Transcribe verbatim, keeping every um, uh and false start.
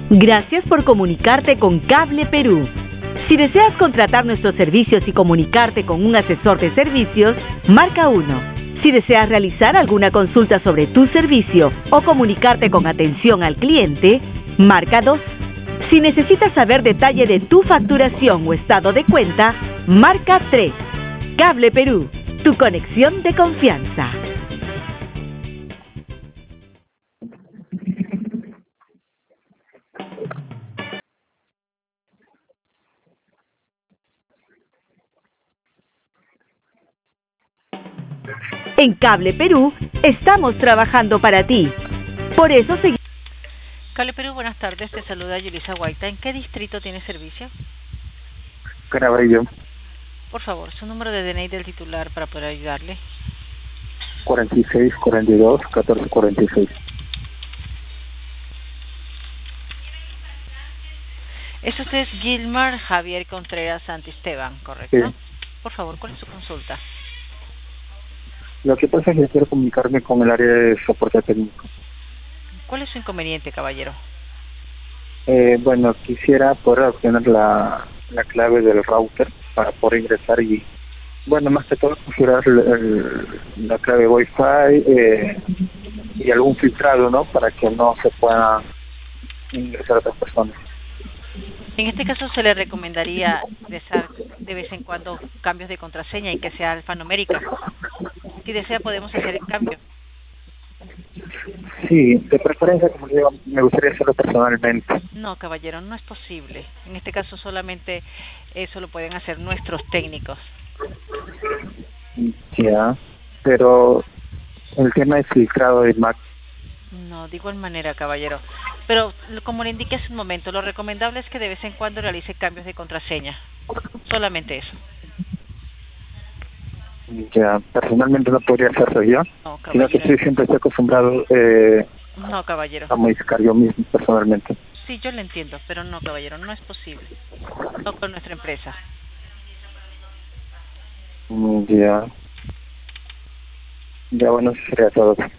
Gracias por comunicarte con Cable Perú. Si deseas contratar nuestros servicios y comunicarte con un asesor de servicios, marca uno. Si deseas realizar alguna consulta sobre tu servicio o comunicarte con atención al cliente, marca dos. Si necesitas saber detalle de tu facturación o estado de cuenta, marca tres. Cable Perú, tu conexión de confianza. En Cable Perú estamos trabajando para ti. Por eso seguimos. Cable Perú, buenas tardes. Te saluda Yulisa Guaita. ¿En qué distrito tiene servicio? Caraballo. Por favor, su número de D N I del titular para poder ayudarle. cuarenta y seis, cuarenta y dos, catorce, cuarenta y seis. Eso es Gilmar Javier Contreras Santisteban, ¿correcto? Sí. Por favor, ¿cuál es su consulta? Lo que pasa es que quiero comunicarme con el área de soporte técnico. ¿Cuál es su inconveniente, caballero? Eh, bueno, quisiera poder obtener la, la clave del router para poder ingresar y, bueno, más que todo configurar el, el, la clave Wi-Fi eh, y algún filtrado, ¿no? Para que no se pueda ingresar a otras personas. En este caso se le recomendaría ingresar de vez en cuando cambios de contraseña y que sea alfanumérica. Si desea podemos hacer el cambio. Sí, de preferencia, como digo, me gustaría hacerlo personalmente. No, caballero, no es posible. En este caso solamente eso lo pueden hacer nuestros técnicos. Ya, pero el tema es filtrado de Mac. No, de igual manera, caballero. Pero como le indiqué hace un momento, lo recomendable es que de vez en cuando realice cambios de contraseña. Solamente eso. Ya, personalmente no podría hacerlo yo, No, sino que caballero. sí, siempre estoy acostumbrado eh, No, caballero. a modificar yo mismo personalmente. Sí, yo le entiendo, pero no, caballero, no es posible. No con nuestra empresa. Mm, Ya, ya bueno, eso sería todo.